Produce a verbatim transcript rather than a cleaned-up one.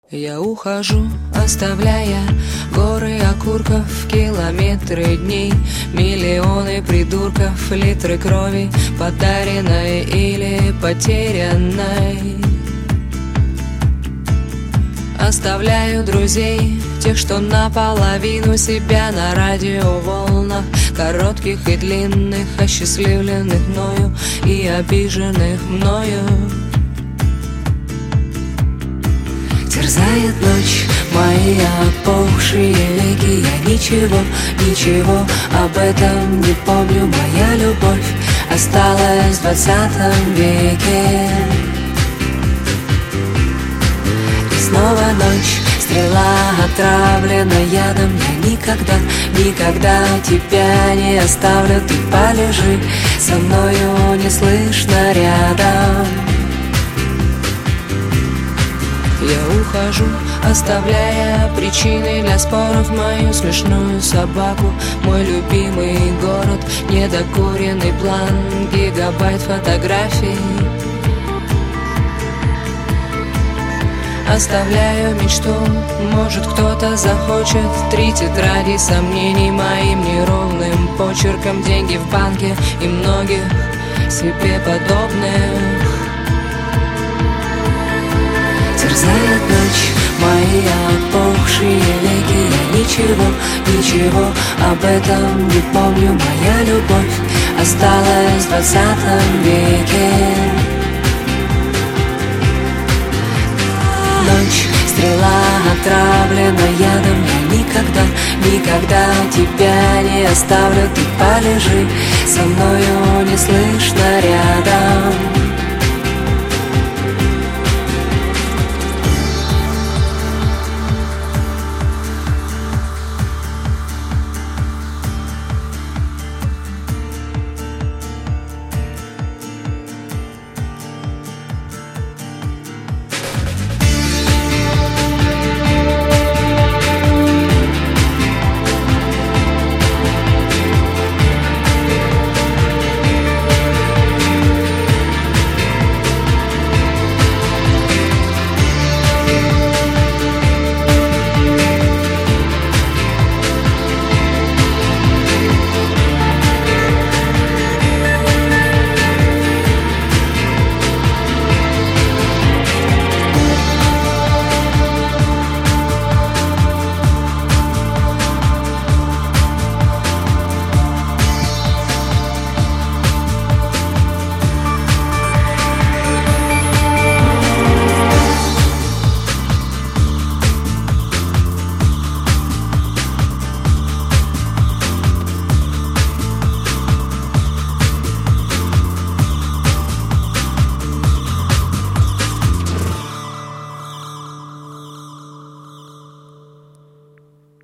Я ухожу, оставляя горы окурков, километры дней, миллионы придурков, литры крови, подаренной или потерянной. Оставляю друзей, тех, что наполовину себя на радиоволнах, коротких и длинных, осчастливленных мною и обиженных мною. Терзает ночь мои опухшие веки. Я ничего, ничего об этом не помню. Моя любовь осталась в двадцатом веке. И снова ночь, стрела отравлена ядом. Я никогда, никогда тебя не оставлю. Ты полежи со мною неслышно рядом. Я ухожу, оставляя причины для споров, мою смешную собаку, мой любимый город, недокуренный план, гигабайт фотографий. Оставляю мечту, может кто-то захочет три тетради сомнений моим неровным почерком, деньги в банке и многих себе подобных. Терзает ночь мои опухшие веки. Я ничего, ничего об этом не помню. Моя любовь осталась в двадцатом веке. Ночь, стрела отравлена ядом. Я никогда, никогда тебя не оставлю. Ты полежи со мною неслышно рядом.